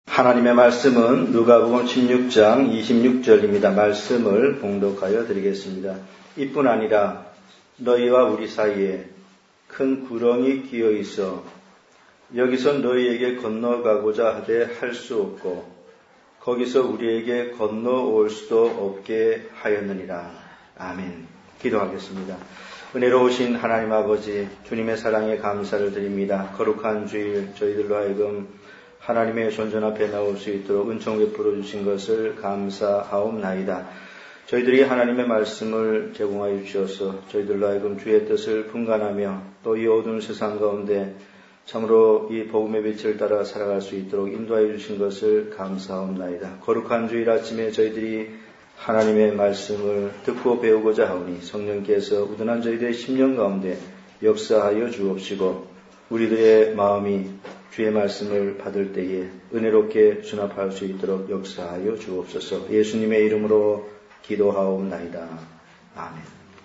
하나님의 말씀은 누가복음 16장 26절입니다. 말씀을 봉독하여 드리겠습니다. 이뿐 아니라 너희와 우리 사이에 큰 구렁이 끼어 있어 여기서 너희에게 건너가고자 하되 할 수 없고 거기서 우리에게 건너올 수도 없게 하였느니라. 아멘. 기도하겠습니다. 은혜로우신 하나님 아버지, 주님의 사랑에 감사를 드립니다. 거룩한 주일 저희들로 하여금 하나님의 손전 앞에 나올 수 있도록 은총 베풀어 주신 것을 감사하옵나이다. 저희들이 하나님의 말씀을 제공하여 주셔서 저희들로 하여금 주의 뜻을 분간하며 또 이 어두운 세상 가운데 참으로 이 복음의 빛을 따라 살아갈 수 있도록 인도하여 주신 것을 감사하옵나이다. 거룩한 주일 아침에 저희들이 하나님의 말씀을 듣고 배우고자 하오니 성령께서 우둔한 저희들의 심령 가운데 역사하여 주옵시고 우리들의 마음이 주의 말씀을 받을 때에 은혜롭게 수납할 수 있도록 역사하여 주옵소서. 예수님의 이름으로 기도하옵나이다. 아멘.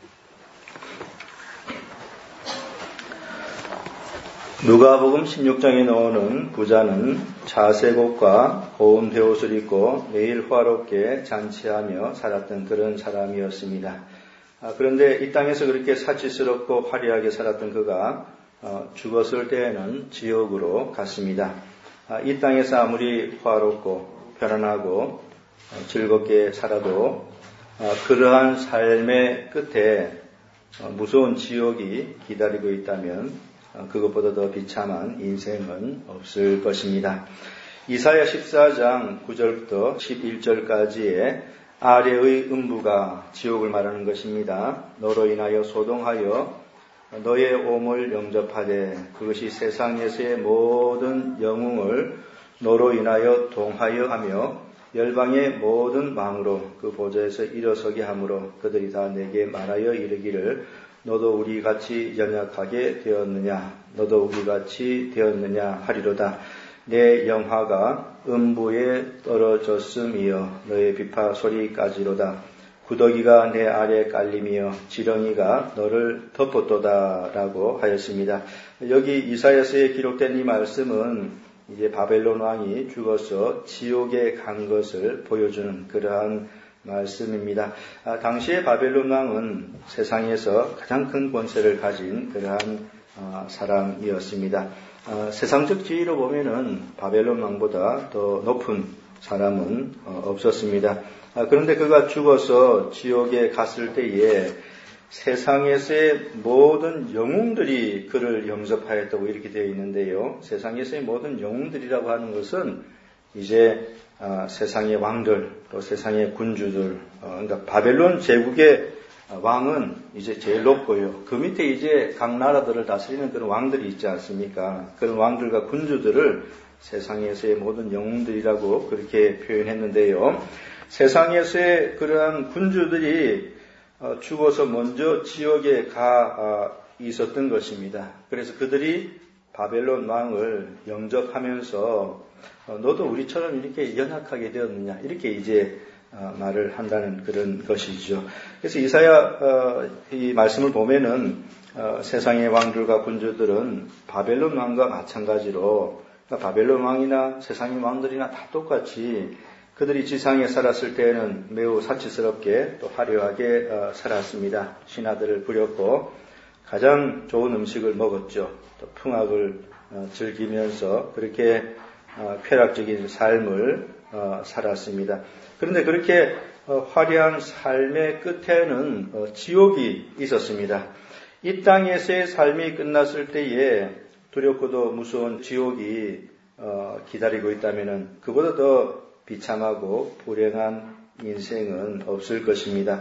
누가복음 16장에 나오는 부자는 자색옷과 고운 베옷을 입고 매일 화롭게 잔치하며 살았던 그런 사람이었습니다. 그런데 이 땅에서 그렇게 사치스럽고 화려하게 살았던 그가 죽었을 때에는 지옥으로 갔습니다. 이 땅에서 아무리 화롭고 편안하고 즐겁게 살아도 그러한 삶의 끝에 무서운 지옥이 기다리고 있다면 그것보다 더 비참한 인생은 없을 것입니다. 이사야 14장 9절부터 11절까지의 아래의 음부가 지옥을 말하는 것입니다. 너로 인하여 소동하여 너의 오물 영접하되 그것이 세상에서의 모든 영웅을 너로 인하여 동하여 하며 열방의 모든 왕으로 그 보좌에서 일어서게 하므로 그들이 다 내게 말하여 이르기를 너도 우리같이 연약하게 되었느냐 너도 우리같이 되었느냐 하리로다. 내 영화가 음부에 떨어졌음이여 너의 비파 소리까지로다. 구더기가 내 아래 깔리며 지렁이가 너를 덮었도다 라고 하였습니다. 여기 이사야서에 기록된 이 말씀은 이제 바벨론 왕이 죽어서 지옥에 간 것을 보여주는 그러한 말씀입니다. 당시에 바벨론 왕은 세상에서 가장 큰 권세를 가진 그러한 사람이었습니다. 세상적 지위로 보면은 바벨론 왕보다 더 높은 사람은 없었습니다. 그런데 그가 죽어서 지옥에 갔을 때에 세상에서의 모든 영웅들이 그를 영접하였다고 이렇게 되어 있는데요. 세상에서의 모든 영웅들이라고 하는 것은 이제 세상의 왕들, 또 세상의 군주들, 그러니까 바벨론 제국의 왕은 이제 제일 높고요. 그 밑에 이제 각 나라들을 다스리는 그런 왕들이 있지 않습니까? 그런 왕들과 군주들을 세상에서의 모든 영웅들이라고 그렇게 표현했는데요. 세상에서의 그러한 군주들이 죽어서 먼저 지옥에 가 있었던 것입니다. 그래서 그들이 바벨론 왕을 영접하면서 너도 우리처럼 이렇게 연약하게 되었느냐 이렇게 이제 말을 한다는 그런 것이죠. 그래서 이사야 이 말씀을 보면은 세상의 왕들과 군주들은 바벨론 왕과 마찬가지로 그러니까 바벨론 왕이나 세상의 왕들이나 다 똑같이 그들이 지상에 살았을 때에는 매우 사치스럽게 또 화려하게 살았습니다. 신하들을 부렸고 가장 좋은 음식을 먹었죠. 또 풍악을 즐기면서 그렇게 쾌락적인 삶을 살았습니다. 그런데 그렇게 화려한 삶의 끝에는 지옥이 있었습니다. 이 땅에서의 삶이 끝났을 때에 두렵고도 무서운 지옥이 기다리고 있다면 그보다 더 비참하고 불행한 인생은 없을 것입니다.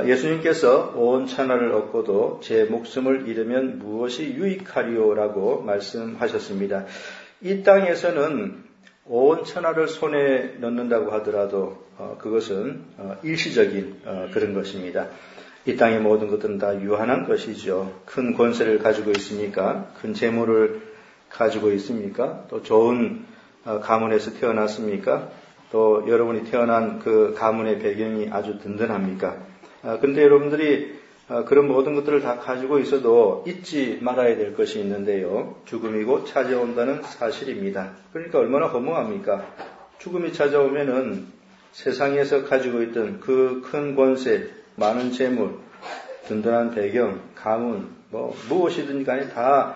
예수님께서 온 천하를 얻고도 제 목숨을 잃으면 무엇이 유익하리오라고 말씀하셨습니다. 이 땅에서는 온 천하를 손에 넣는다고 하더라도 그것은 일시적인 그런 것입니다. 이 땅의 모든 것들은 다 유한한 것이죠. 큰 권세를 가지고 있습니까? 큰 재물을 가지고 있습니까? 또 좋은 가문에서 태어났습니까? 또 여러분이 태어난 그 가문의 배경이 아주 든든합니까? 그런데 여러분들이 그런 모든 것들을 다 가지고 있어도 잊지 말아야 될 것이 있는데요. 죽음이 곧 찾아온다는 사실입니다. 그러니까 얼마나 허무합니까? 죽음이 찾아오면은 세상에서 가지고 있던 그 큰 권세, 많은 재물, 든든한 배경, 가문, 무엇이든지 간에 다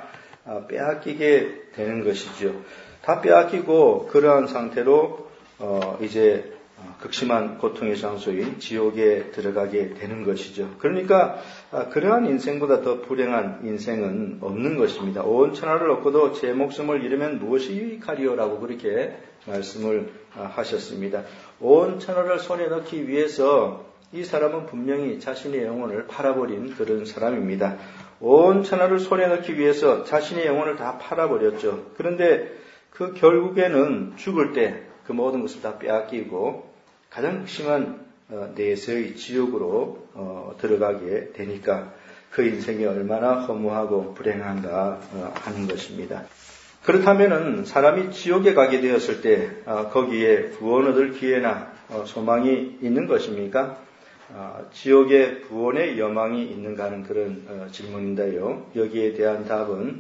빼앗기게 되는 것이죠. 다 빼앗기고 그러한 상태로 이제 극심한 고통의 장소인 지옥에 들어가게 되는 것이죠. 그러니까 그러한 인생보다 더 불행한 인생은 없는 것입니다. 온 천하를 얻고도 제 목숨을 잃으면 무엇이 유익하리요라고 그렇게 말씀을 하셨습니다. 온 천하를 손에 넣기 위해서 이 사람은 분명히 자신의 영혼을 팔아버린 그런 사람입니다. 온 천하를 손에 넣기 위해서 자신의 영혼을 다 팔아버렸죠. 그런데 그 결국에는 죽을 때 그 모든 것을 다 빼앗기고 가장 극심한 내세의 지옥으로 들어가게 되니까 그 인생이 얼마나 허무하고 불행한가 하는 것입니다. 그렇다면은 사람이 지옥에 가게 되었을 때 거기에 구원 얻을 기회나 소망이 있는 것입니까? 지옥에 구원의 여망이 있는가 하는 그런 질문인데요. 여기에 대한 답은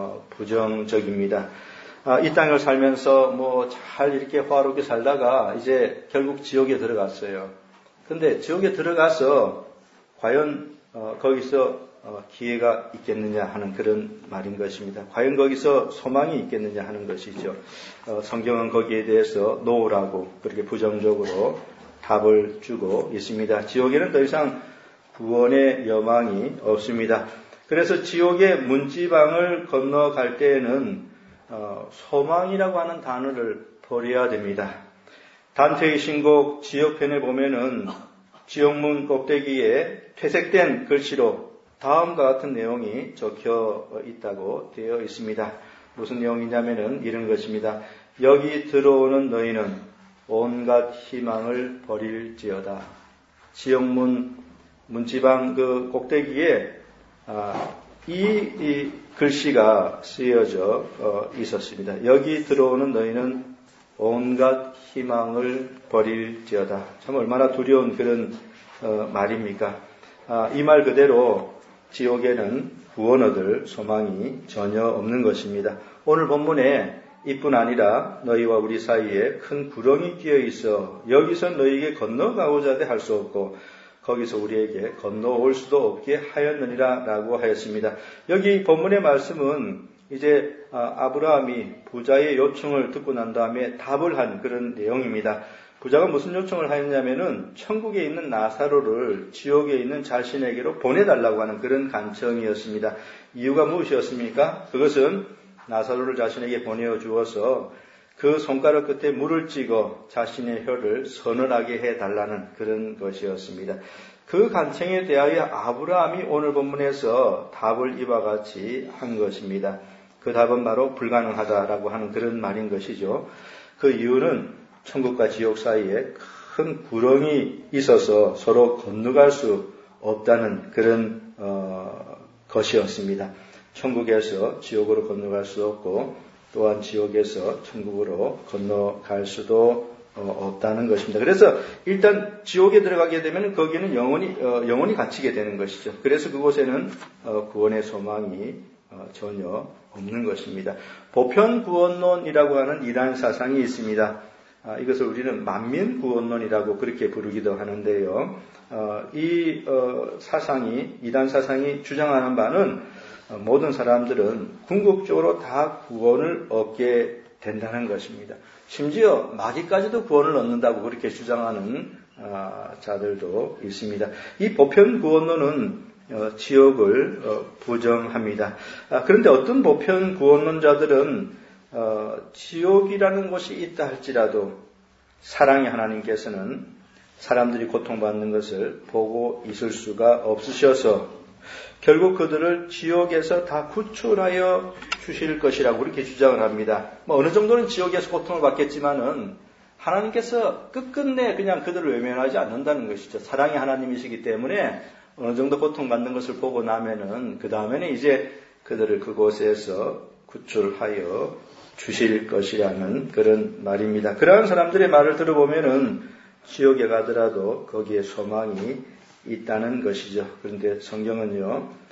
부정적입니다. 이 땅을 살면서 잘 이렇게 화롭게 살다가 이제 결국 지옥에 들어갔어요. 근데 지옥에 들어가서 과연 거기서 기회가 있겠느냐 하는 그런 말인 것입니다. 과연 거기서 소망이 있겠느냐 하는 것이죠. 성경은 거기에 대해서 노라고 그렇게 부정적으로 답을 주고 있습니다. 지옥에는 더 이상 구원의 여망이 없습니다. 그래서 지옥의 문지방을 건너갈 때에는 소망이라고 하는 단어를 버려야 됩니다. 단테의 신곡 지옥편에 보면은 지옥문 꼭대기에 퇴색된 글씨로 다음과 같은 내용이 적혀 있다고 되어 있습니다. 무슨 내용이냐면은 이런 것입니다. 여기 들어오는 너희는 온갖 희망을 버릴지어다. 지옥문 문지방 그 꼭대기에 이 글씨가 쓰여져 있었습니다. 여기 들어오는 너희는 온갖 희망을 버릴지어다. 참 얼마나 두려운 그런 말입니까? 이 말 그대로 지옥에는 구원 얻을 소망이 전혀 없는 것입니다. 오늘 본문에 이뿐 아니라 너희와 우리 사이에 큰 구렁이 끼어 있어 여기서 너희에게 건너가고자 할 수 없고 거기서 우리에게 건너올 수도 없게 하였느니라 라고 하였습니다. 여기 본문의 말씀은 이제 아브라함이 부자의 요청을 듣고 난 다음에 답을 한 그런 내용입니다. 부자가 무슨 요청을 하였냐면은 천국에 있는 나사로를 지옥에 있는 자신에게로 보내달라고 하는 그런 간청이었습니다. 이유가 무엇이었습니까? 그것은 나사로를 자신에게 보내어 주어서 그 손가락 끝에 물을 찍어 자신의 혀를 서늘하게 해달라는 그런 것이었습니다. 그 간청에 대하여 아브라함이 오늘 본문에서 답을 이와 같이 한 것입니다. 그 답은 바로 불가능하다라고 하는 그런 말인 것이죠. 그 이유는 천국과 지옥 사이에 큰 구렁이 있어서 서로 건너갈 수 없다는 그런 것이었습니다. 천국에서 지옥으로 건너갈 수 없고 또한 지옥에서 천국으로 건너갈 수도 없다는 것입니다. 그래서 일단 지옥에 들어가게 되면 거기는 영원히 갇히게 되는 것이죠. 그래서 그곳에는 구원의 소망이 전혀 없는 것입니다. 보편구원론이라고 하는 이단 사상이 있습니다. 이것을 우리는 만민구원론이라고 그렇게 부르기도 하는데요. 이 사상이, 이단 사상이 주장하는 바는 모든 사람들은 궁극적으로 다 구원을 얻게 된다는 것입니다. 심지어 마귀까지도 구원을 얻는다고 그렇게 주장하는 자들도 있습니다. 이 보편구원론은 지옥을 부정합니다. 그런데 어떤 보편구원론자들은 지옥이라는 곳이 있다 할지라도 사랑의 하나님께서는 사람들이 고통받는 것을 보고 있을 수가 없으셔서 결국 그들을 지옥에서 다 구출하여 주실 것이라고 그렇게 주장을 합니다. 어느 정도는 지옥에서 고통을 받겠지만은 하나님께서 끝끝내 그냥 그들을 외면하지 않는다는 것이죠. 사랑의 하나님이시기 때문에 어느 정도 고통받는 것을 보고 나면은 그 다음에는 이제 그들을 그곳에서 구출하여 주실 것이라는 그런 말입니다. 그러한 사람들의 말을 들어보면은 지옥에 가더라도 거기에 소망이 있다는 것이죠. 그런데 성경은요,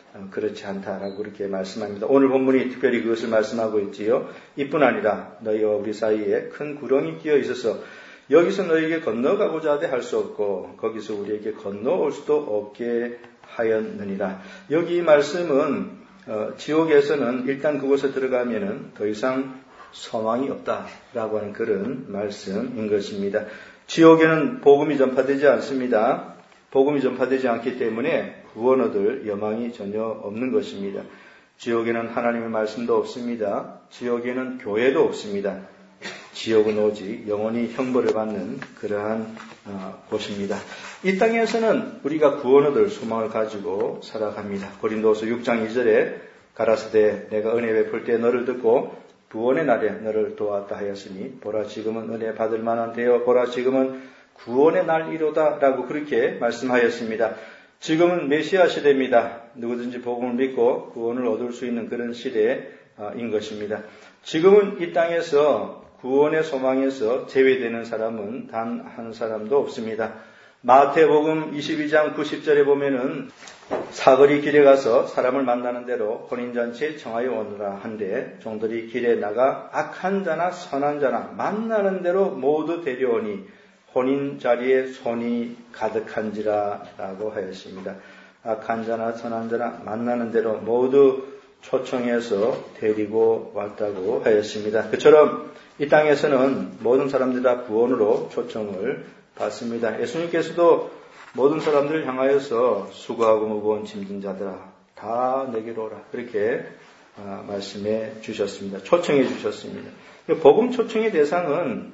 그렇지 않다라고 그렇게 말씀합니다. 오늘 본문이 특별히 그것을 말씀하고 있지요. 이뿐 아니라 너희와 우리 사이에 큰 구렁이 끼어 있어서 여기서 너희에게 건너가고자 하되 할 수 없고 거기서 우리에게 건너올 수도 없게 하였느니라. 여기 이 말씀은 지옥에서는 일단 그곳에 들어가면은 더 이상 소망이 없다라고 하는 그런 말씀인 것입니다. 지옥에는 복음이 전파되지 않습니다. 복음이 전파되지 않기 때문에 구원 얻을 여망이 전혀 없는 것입니다. 지옥에는 하나님의 말씀도 없습니다. 지옥에는 교회도 없습니다. 지옥은 오직 영원히 형벌을 받는 그러한 곳입니다. 이 땅에서는 우리가 구원 얻을 소망을 가지고 살아갑니다. 고린도서 6장 2절에 가라사대 내가 은혜 베풀 때 너를 듣고 구원의 날에 너를 도왔다 하였으니 보라 지금은 은혜 받을 만한 되어 보라 지금은 구원의 날이로다 라고 그렇게 말씀하였습니다. 지금은 메시아 시대입니다. 누구든지 복음을 믿고 구원을 얻을 수 있는 그런 시대인 것입니다. 지금은 이 땅에서 구원의 소망에서 제외되는 사람은 단 한 사람도 없습니다. 마태복음 22장 90절에 보면은 사거리 길에 가서 사람을 만나는 대로 혼인잔치에 청하여 오느라 한데 종들이 길에 나가 악한 자나 선한 자나 만나는 대로 모두 데려오니 혼인 자리에 손이 가득한지라 라고 하였습니다. 악한 자나 선한 자나 만나는 대로 모두 초청해서 데리고 왔다고 하였습니다. 그처럼 이 땅에서는 모든 사람들이 다 구원으로 초청을 받습니다. 예수님께서도 모든 사람들을 향하여서 수고하고 무거운 짐진 자들아 다 내게로 오라 그렇게 말씀해 주셨습니다. 초청해 주셨습니다. 복음 초청의 대상은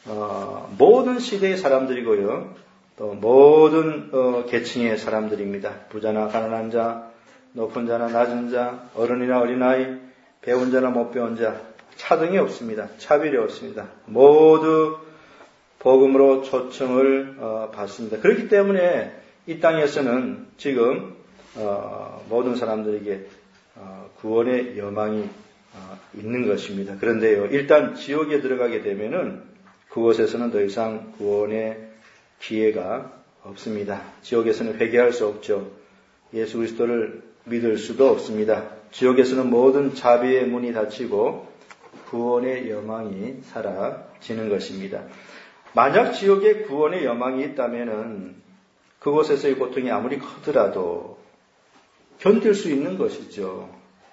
모든 시대의 사람들이고요. 또 모든 계층의 사람들입니다. 부자나 가난한 자, 높은 자나 낮은 자, 어른이나 어린아이, 배운 자나 못 배운 자, 차등이 없습니다. 차별이 없습니다. 모두 복음으로 초청을 받습니다. 그렇기 때문에 이 땅에서는 지금 모든 사람들에게 구원의 여망이 있는 것입니다. 그런데요, 일단 지옥에 들어가게 되면은 그곳에서는 더 이상 구원의 기회가 없습니다. 지옥에서는 회개할 수 없죠. 예수 그리스도를 믿을 수도 없습니다. 지옥에서는 모든 자비의 문이 닫히고 구원의 여망이 사라지는 것입니다. 만약 지옥에 구원의 여망이 있다면은 그곳에서의 고통이 아무리 크더라도 견딜 수 있는 것이죠.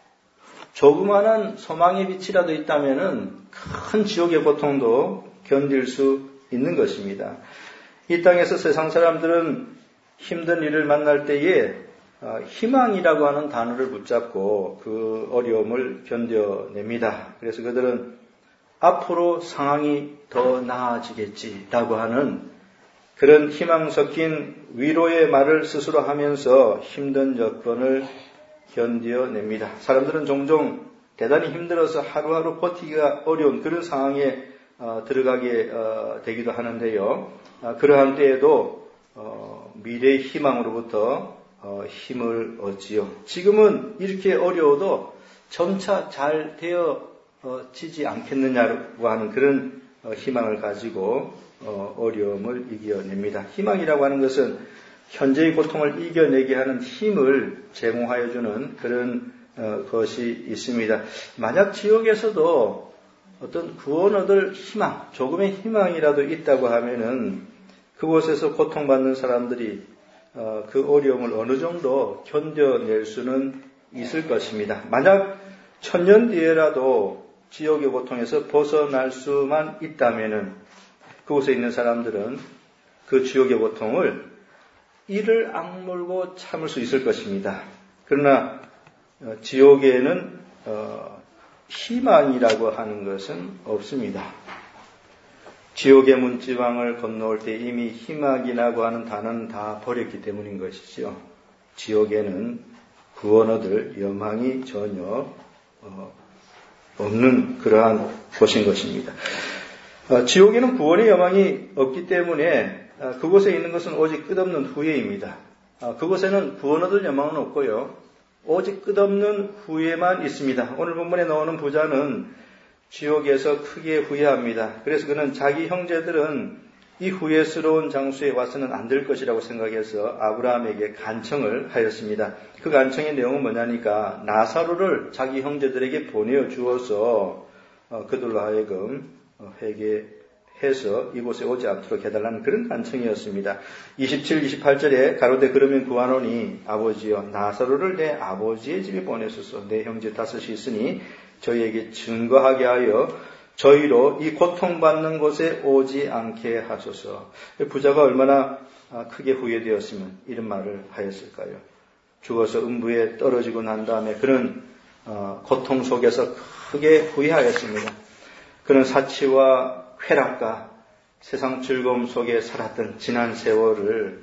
조그마한 소망의 빛이라도 있다면은 큰 지옥의 고통도 견딜 수 있는 것입니다. 이 땅에서 세상 사람들은 힘든 일을 만날 때에 희망이라고 하는 단어를 붙잡고 그 어려움을 견뎌냅니다. 그래서 그들은 앞으로 상황이 더 나아지겠지라고 하는 그런 희망 섞인 위로의 말을 스스로 하면서 힘든 여건을 견뎌냅니다. 사람들은 종종 대단히 힘들어서 하루하루 버티기가 어려운 그런 상황에 들어가게 되기도 하는데요. 그러한 때에도 미래의 희망으로부터 힘을 얻지요. 지금은 이렇게 어려워도 점차 잘 되어지지 않겠느냐고 하는 그런 희망을 가지고 어려움을 이겨냅니다. 희망이라고 하는 것은 현재의 고통을 이겨내게 하는 힘을 제공하여 주는 그런 것이 있습니다. 만약 지옥에서도 어떤 구원 얻을 희망, 조금의 희망이라도 있다고 하면은 그곳에서 고통받는 사람들이 그 어려움을 어느 정도 견뎌낼 수는 있을 것입니다. 만약 1000년 뒤에라도 지옥의 고통에서 벗어날 수만 있다면은 그곳에 있는 사람들은 그 지옥의 고통을 이를 악물고 참을 수 있을 것입니다. 그러나 지옥에는 희망이라고 하는 것은 없습니다. 지옥의 문지방을 건너올 때 이미 희망이라고 하는 단어는 다 버렸기 때문인 것이죠. 지옥에는 구원 얻을 여망이 전혀 없는 그러한 곳인 것입니다. 지옥에는 구원의 여망이 없기 때문에 그곳에 있는 것은 오직 끝없는 후회입니다. 그곳에는 구원 얻을 여망은 없고요. 오직 끝없는 후회만 있습니다. 오늘 본문에 나오는 부자는 지옥에서 크게 후회합니다. 그래서 그는 자기 형제들은 이 후회스러운 장소에 와서는 안 될 것이라고 생각해서 아브라함에게 간청을 하였습니다. 그 간청의 내용은 뭐냐니까 나사로를 자기 형제들에게 보내어 주어서 그들로 하여금 회개해서 이곳에 오지 않도록 해달라는 그런 간청이었습니다. 27, 28절에 가로되 그러면 구하노니 아버지여 나사로를 내 아버지의 집에 보내소서. 내 형제 다섯이 있으니 저희에게 증거하게 하여 저희로 이 고통받는 곳에 오지 않게 하소서. 부자가 얼마나 크게 후회되었으면 이런 말을 하였을까요? 죽어서 음부에 떨어지고 난 다음에 그는 고통 속에서 크게 후회하였습니다. 그는 사치와 쾌락과 세상 즐거움 속에 살았던 지난 세월을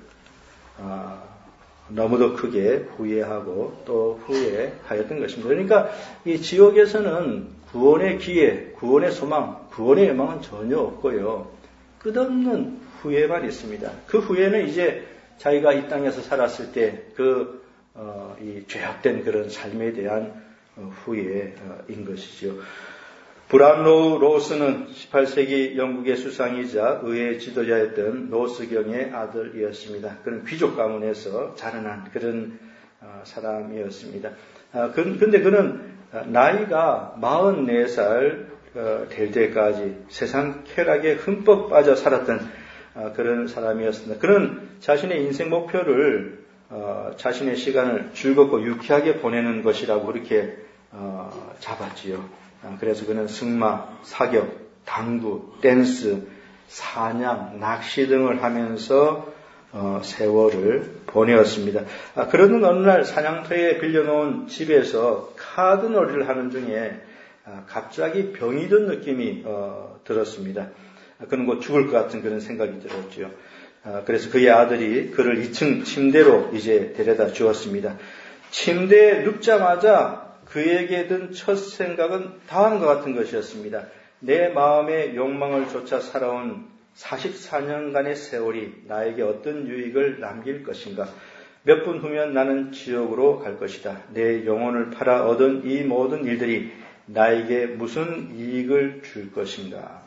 너무도 크게 후회하고 또 후회하였던 것입니다. 그러니까 이 지옥에서는 구원의 기회, 구원의 소망, 구원의 여망은 전혀 없고요. 끝없는 후회만 있습니다. 그 후회는 이제 자기가 이 땅에서 살았을 때 이 죄악된 그런 삶에 대한 후회인 것이죠. 브람로우 로스는 18세기 영국의 수상이자 의회 지도자였던 로스경의 아들이었습니다. 그는 귀족 가문에서 자라난 그런 사람이었습니다. 근데 그는 나이가 44살 될 때까지 세상 쾌락에 흠뻑 빠져 살았던 그런 사람이었습니다. 그는 자신의 인생 목표를 자신의 시간을 즐겁고 유쾌하게 보내는 것이라고 그렇게 잡았지요. 그래서 그는 승마, 사격, 당구, 댄스, 사냥, 낚시 등을 하면서 세월을 보내었습니다. 그러던 어느 날 사냥터에 빌려놓은 집에서 카드놀이를 하는 중에 갑자기 병이 든 느낌이 들었습니다. 그는 곧 죽을 것 같은 그런 생각이 들었죠. 그래서 그의 아들이 그를 2층 침대로 이제 데려다 주었습니다. 침대에 눕자마자 그에게 든 첫 생각은 다음과 같은 것이었습니다. 내 마음의 욕망을 쫓아 살아온 44년간의 세월이 나에게 어떤 유익을 남길 것인가? 몇 분 후면 나는 지옥으로 갈 것이다. 내 영혼을 팔아 얻은 이 모든 일들이 나에게 무슨 이익을 줄 것인가?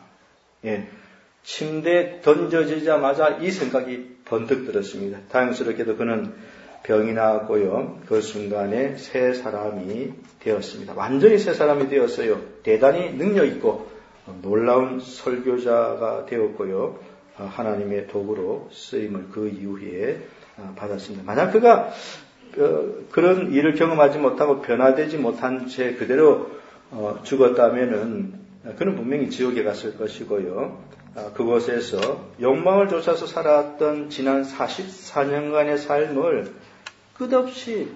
침대에 던져지자마자 이 생각이 번뜩 들었습니다. 다행스럽게도 그는 병이 나았고요. 그 순간에 새 사람이 되었습니다. 완전히 새 사람이 되었어요. 대단히 능력 있고 놀라운 설교자가 되었고요. 하나님의 도구로 쓰임을 그 이후에 받았습니다. 만약 그가 그런 일을 경험하지 못하고 변화되지 못한 채 그대로 죽었다면은 그는 분명히 지옥에 갔을 것이고요. 그곳에서 욕망을 쫓아서 살았던 지난 44년간의 삶을 끝없이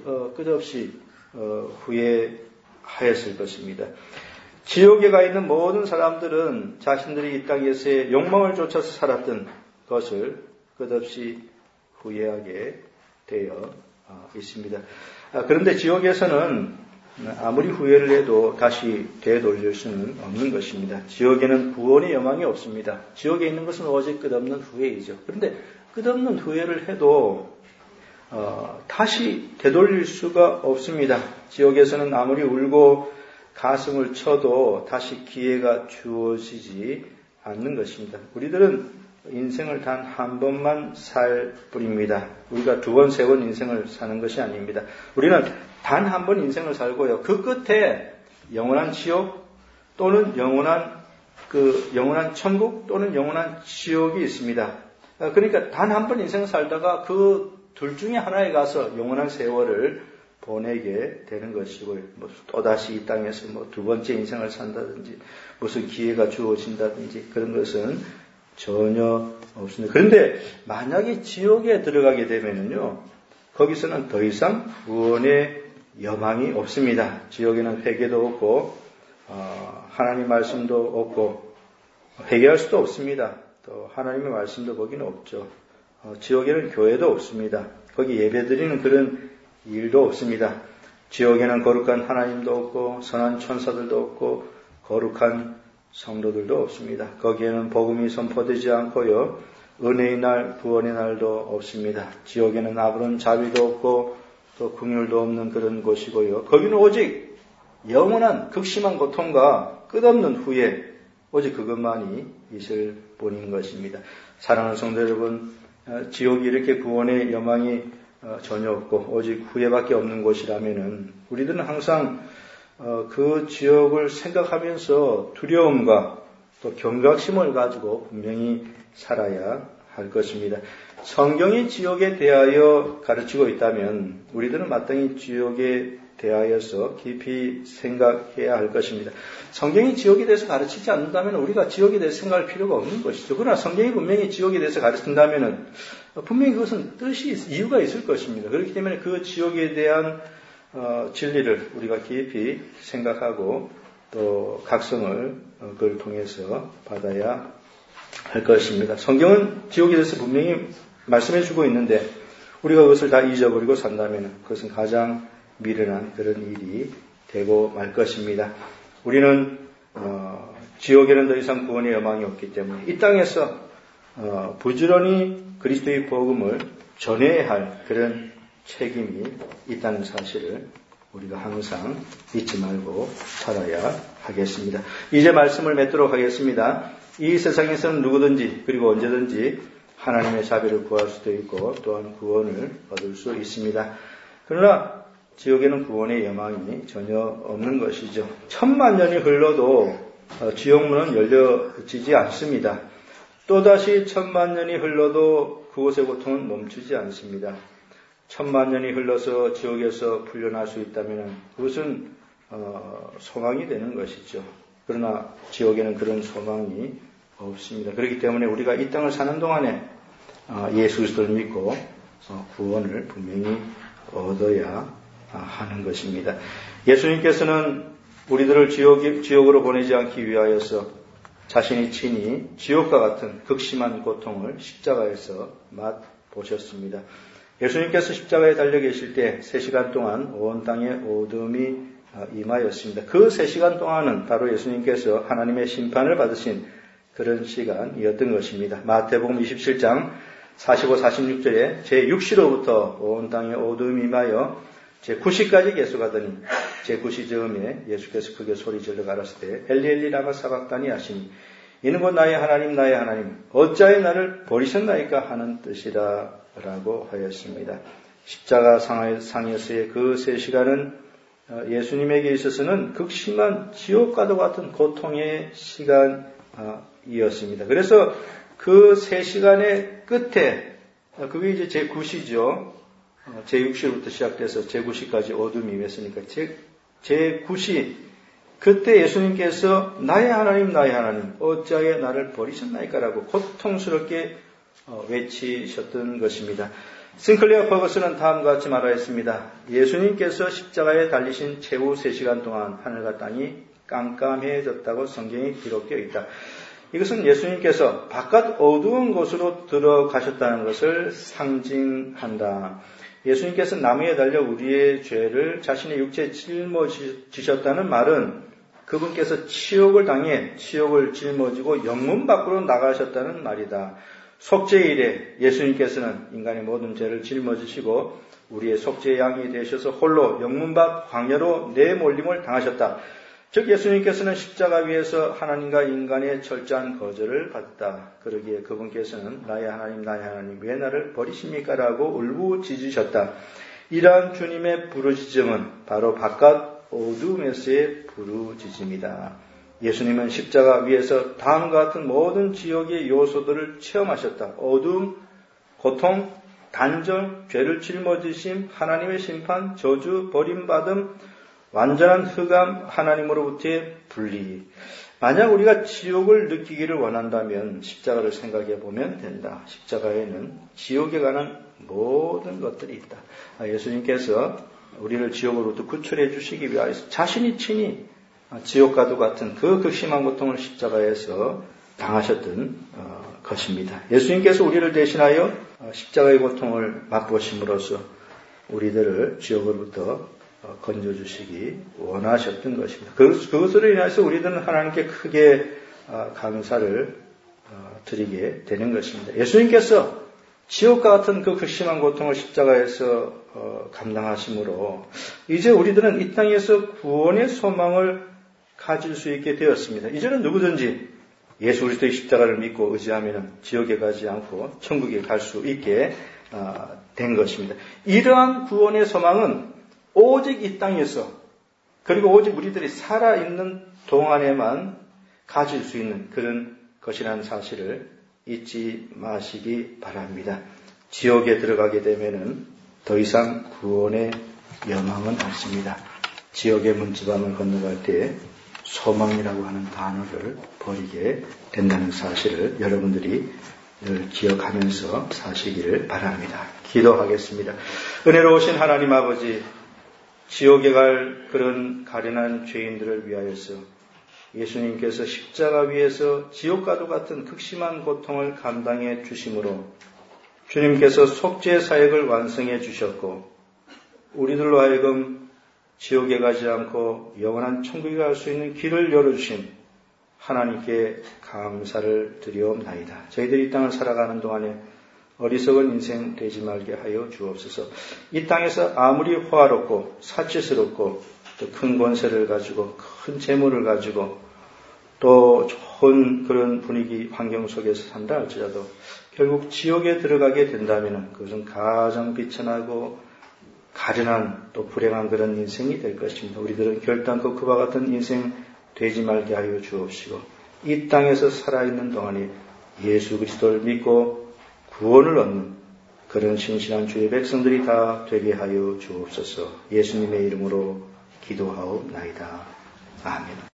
후회하였을 것입니다. 지옥에 가 있는 모든 사람들은 자신들이 이 땅에서의 욕망을 쫓아서 살았던 것을 끝없이 후회하게 되어 있습니다. 그런데 지옥에서는 아무리 후회를 해도 다시 되돌릴 수는 없는 것입니다. 지옥에는 구원의 여망이 없습니다. 지옥에 있는 것은 오직 끝없는 후회이죠. 그런데 끝없는 후회를 해도 다시 되돌릴 수가 없습니다. 지옥에서는 아무리 울고 가슴을 쳐도 다시 기회가 주어지지 않는 것입니다. 우리들은 인생을 단 한 번만 살 뿐입니다. 우리가 두 번, 세 번 인생을 사는 것이 아닙니다. 우리는 단 한 번 인생을 살고요. 그 끝에 영원한 지옥 또는 영원한 천국 또는 영원한 지옥이 있습니다. 그러니까 단 한 번 인생을 살다가 그 둘 중에 하나에 가서 영원한 세월을 보내게 되는 것이고요. 또다시 이 땅에서 두 번째 인생을 산다든지 무슨 기회가 주어진다든지 그런 것은 전혀 없습니다. 그런데 만약에 지옥에 들어가게 되면은요, 거기서는 더 이상 구원의 여망이 없습니다. 지옥에는 회개도 없고 하나님 말씀도 없고 회개할 수도 없습니다. 또 하나님의 말씀도 거기는 없죠. 지옥에는 교회도 없습니다. 거기 예배드리는 그런 일도 없습니다. 지옥에는 거룩한 하나님도 없고 선한 천사들도 없고 거룩한 성도들도 없습니다. 거기에는 복음이 선포되지 않고요. 은혜의 날, 구원의 날도 없습니다. 지옥에는 아무런 자비도 없고 또 긍휼도 없는 그런 곳이고요. 거기는 오직 영원한 극심한 고통과 끝없는 후회, 오직 그것만이 있을 뿐인 것입니다. 사랑하는 성도 여러분, 지옥이 이렇게 구원의 여망이 전혀 없고 오직 후회밖에 없는 곳이라면은 우리들은 항상 그 지옥을 생각하면서 두려움과 또 경각심을 가지고 분명히 살아야 할 것입니다. 성경이 지옥에 대하여 가르치고 있다면 우리들은 마땅히 지옥에 대하여서 깊이 생각해야 할 것입니다. 성경이 지옥에 대해서 가르치지 않는다면 우리가 지옥에 대해서 생각할 필요가 없는 것이죠. 그러나 성경이 분명히 지옥에 대해서 가르친다면 분명히 그것은 이유가 있을 것입니다. 그렇기 때문에 그 지옥에 대한 진리를 우리가 깊이 생각하고 또 각성을 그걸 통해서 받아야 할 것입니다. 성경은 지옥에 대해서 분명히 말씀해 주고 있는데 우리가 그것을 다 잊어버리고 산다면 그것은 가장 미련한 그런 일이 되고 말 것입니다. 우리는 지옥에는 더 이상 구원의 여망이 없기 때문에 이 땅에서 부지런히 그리스도의 복음을 전해야 할 그런 책임이 있다는 사실을 우리가 항상 잊지 말고 살아야 하겠습니다. 이제 말씀을 맺도록 하겠습니다. 이 세상에서는 누구든지 그리고 언제든지 하나님의 자비를 구할 수도 있고 또한 구원을 얻을 수 있습니다. 그러나 지옥에는 구원의 여망이 전혀 없는 것이죠. 1000만년이 흘러도 지옥문은 열려지지 않습니다. 또다시 1000만년이 흘러도 그곳의 고통은 멈추지 않습니다. 1000만년이 흘러서 지옥에서 풀려날 수 있다면 그것은 소망이 되는 것이죠. 그러나 지옥에는 그런 소망이 없습니다. 그렇기 때문에 우리가 이 땅을 사는 동안에 예수 그리스도를 믿고 구원을 분명히 얻어야 하는 것입니다. 예수님께서는 우리들을 지옥으로 보내지 않기 위하여서 자신이 친히 지옥과 같은 극심한 고통을 십자가에서 맛보셨습니다. 예수님께서 십자가에 달려 계실 때 3시간 동안 온 땅에 어둠이 임하였습니다. 그 3시간 동안은 바로 예수님께서 하나님의 심판을 받으신 그런 시간이었던 것입니다. 마태복음 27장 45, 46절에 제6시로부터 온 땅에 어둠이 임하여 제9시까지 계속하더니 제9시 즈음에 예수께서 크게 소리질러 가라사대 엘리 엘리 라마 사박다니 하시니 이는 곧 나의 하나님 어찌하여 나를 버리셨나이까 하는 뜻이라 라고 하였습니다. 십자가 상에서의 그 3시간은 예수님에게 있어서는 극심한 지옥과도 같은 고통의 시간이었습니다. 그래서 그 3시간의 끝에 그게 이제 제9시죠. 제6시부터 시작돼서 제9시까지 어둠이 임했으니까 제9시 그때 예수님께서 나의 하나님 어찌하여 나를 버리셨나이까 라고 고통스럽게 외치셨던 것입니다. 싱클레어 퍼거슨은 다음과 같이 말하였습니다. 예수님께서 십자가에 달리신 최후 3시간 동안 하늘과 땅이 깜깜해졌다고 성경에 기록되어 있다. 이것은 예수님께서 바깥 어두운 곳으로 들어가셨다는 것을 상징한다. 예수님께서 나무에 달려 우리의 죄를 자신의 육체에 짊어지셨다는 말은 그분께서 치욕을 당해 치욕을 짊어지고 영문 밖으로 나가셨다는 말이다. 속죄일에 예수님께서는 인간의 모든 죄를 짊어지시고 우리의 속죄의 양이 되셔서 홀로 영문 밖 광야로 내몰림을 당하셨다. 즉 예수님께서는 십자가 위에서 하나님과 인간의 철저한 거절을 받았다. 그러기에 그분께서는 나의 하나님 왜 나를 버리십니까? 라고 울부짖으셨다. 이러한 주님의 부르짖음은 바로 바깥 어둠에서의 부르짖음이다. 예수님은 십자가 위에서 다음과 같은 모든 지옥의 요소들을 체험하셨다. 어둠, 고통, 단절, 죄를 짊어지심, 하나님의 심판, 저주, 버림받음, 완전한 흑암, 하나님으로부터의 분리. 만약 우리가 지옥을 느끼기를 원한다면 십자가를 생각해 보면 된다. 십자가에는 지옥에 관한 모든 것들이 있다. 예수님께서 우리를 지옥으로부터 구출해 주시기 위하여서 자신이 친히 지옥과도 같은 그 극심한 고통을 십자가에서 당하셨던 것입니다. 예수님께서 우리를 대신하여 십자가의 고통을 맛보심으로써 우리들을 지옥으로부터 건져주시기 원하셨던 것입니다. 그것으로 인해서 우리들은 하나님께 크게 감사를 드리게 되는 것입니다. 예수님께서 지옥과 같은 그 극심한 고통을 십자가에서 감당하심으로 이제 우리들은 이 땅에서 구원의 소망을 가질 수 있게 되었습니다. 이제는 누구든지 예수 그리스도의 십자가를 믿고 의지하면 지옥에 가지 않고 천국에 갈 수 있게 된 것입니다. 이러한 구원의 소망은 오직 이 땅에서 그리고 오직 우리들이 살아있는 동안에만 가질 수 있는 그런 것이라는 사실을 잊지 마시기 바랍니다. 지옥에 들어가게 되면은 더 이상 구원의 여망은 없습니다. 지옥의 문지방을 건너갈 때 소망이라고 하는 단어를 버리게 된다는 사실을 여러분들이 늘 기억하면서 사시기를 바랍니다. 기도하겠습니다. 은혜로우신 하나님 아버지, 지옥에 갈 그런 가련한 죄인들을 위하여서 예수님께서 십자가 위에서 지옥과도 같은 극심한 고통을 감당해 주심으로 주님께서 속죄 사역을 완성해 주셨고 우리들로 하여금 지옥에 가지 않고 영원한 천국에 갈 수 있는 길을 열어주신 하나님께 감사를 드리옵나이다. 저희들이 이 땅을 살아가는 동안에 어리석은 인생 되지 말게 하여 주옵소서. 이 땅에서 아무리 화롭고 사치스럽고 또 큰 권세를 가지고 큰 재물을 가지고 또 좋은 그런 분위기 환경 속에서 산다 할지라도 결국 지옥에 들어가게 된다면 그것은 가장 비천하고 가련한 또 불행한 그런 인생이 될 것입니다. 우리들은 결단코 그와 같은 인생 되지 말게 하여 주옵시고 이 땅에서 살아있는 동안에 예수 그리스도를 믿고 구원을 얻는 그런 신실한 주의 백성들이 다 되게 하여 주옵소서. 예수님의 이름으로 기도하옵나이다. 아멘.